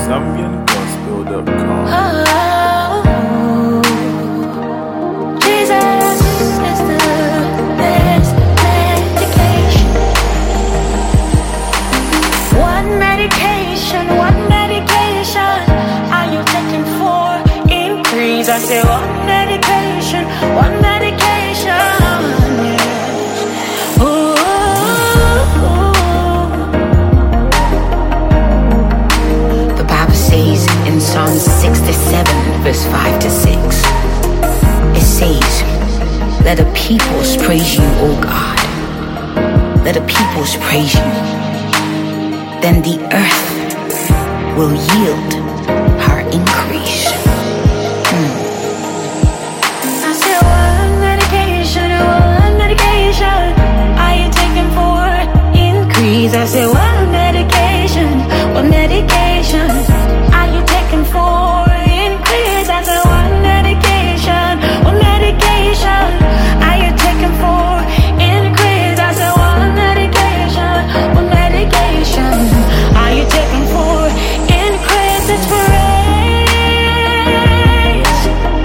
ZambianGospel.com. Jesus is the best medication. What medication are you taking for increase? I say, what medication, yes. Ooh. The Bible says in Psalm 67 verse 5 to 6, it says, let the peoples praise you, O God. Let the peoples praise you. Then the earth will yield her increase. I said, what medication are you taking for increase? I said, what medication are you taking for increase? I said, what medication are you taking for increase? I said, what medication are you taking for increase? It's praise.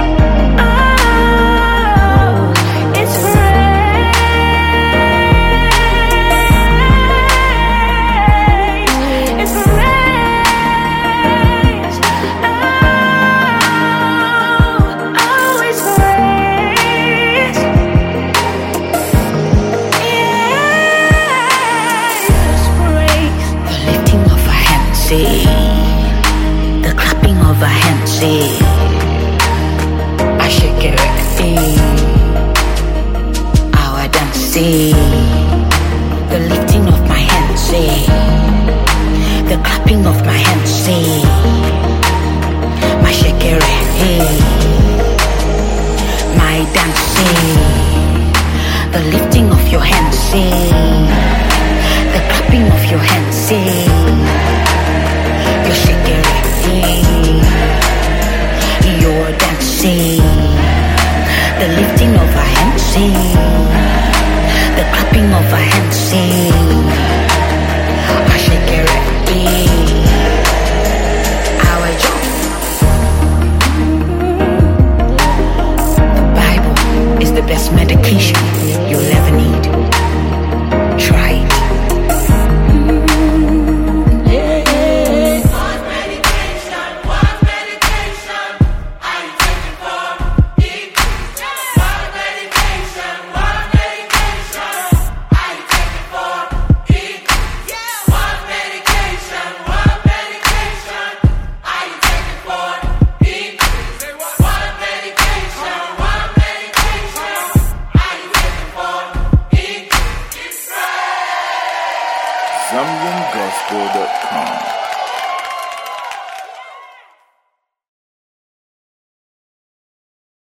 Oh, it's praise. It's praise. Oh, it's praise. Yes, praise. The lifting of a hand, say. The clapping of a hand, say. I shake it, say. Our dance, say. The lifting of my hand, say. The clapping of my hand, say. My shake it, hey. My dance, say. The lifting of your hand, say. The clapping of your hand, say. Your shake it, hey. Your dance, say. The lifting of a hand, say. The clapping of a hand, say. I shake it, hey. Our job. The Bible is the best medication you'll ever need. Try it. ZambianGospel.com.